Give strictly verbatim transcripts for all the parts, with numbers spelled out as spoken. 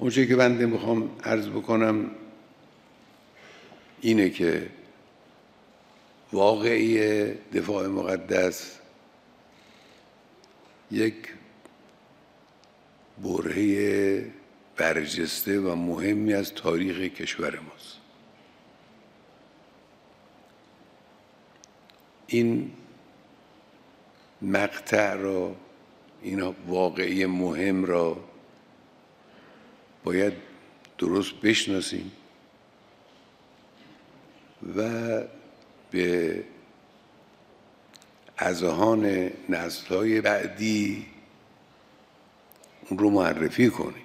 اونچه که بنده میخوام عرض بکنم اینه که واقعی دفاع مقدس یک برهه برجسته و مهمی از تاریخ کشور ماست. این مقطع را، این واقعی مهم را باید درست بشناسیم و به اذهان نسل‌های بعدی اون رو معرفی کنیم.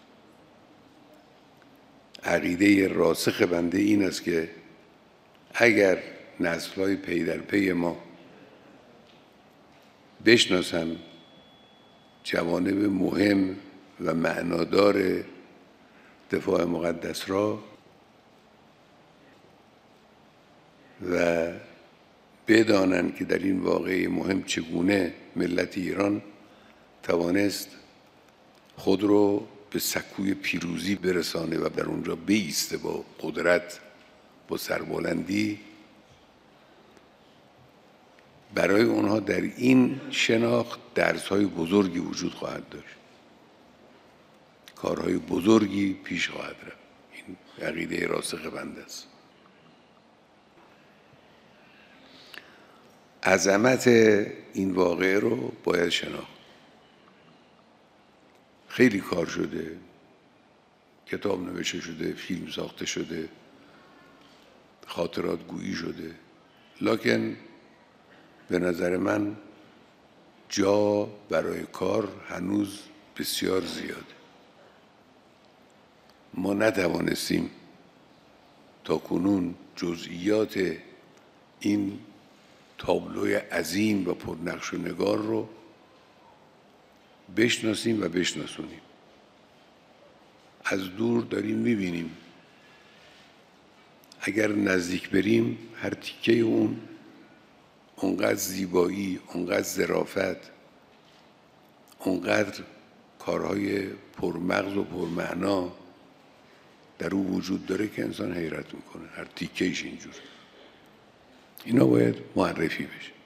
عقیده راسخ بنده این است که اگر نسل‌های پی در پی ما بشناسن جوانب مهم و معنادار دفاع مقدس را و بدانند که در این واقعه مهم چگونه ملت ایران توانست خود رو به سکوی پیروزی برسانه و در اونجا بایسته با قدرت، با سربلندی، برای اونها در این شناخت درس‌های بزرگی وجود خواهد داشت، کارهای بزرگی پیش خواهد رفت. این عقیده راسخ بنده است. عظمت این واقعه رو باید شناخت. خیلی کار شده، کتاب نوشته شده، فیلم ساخته شده، خاطرات گویی شده، لکن به نظر من جا برای کار هنوز بسیار زیاده. ما نتوانستیم تا کنون جزئیات این تابلوی عظیم و پرنقش و نگار رو بشناسیم و بشناسونیم. از دور داریم میبینیم، اگر نزدیک بریم هر تیکه اون اونقدر زیبایی، اونقدر ظرافت، اونقدر کارهای پرمغز و پرمعنا در او وجود داره که انسان حیرت میکنه. هر تیکهش اینجور. اینا باید معرفی بشه.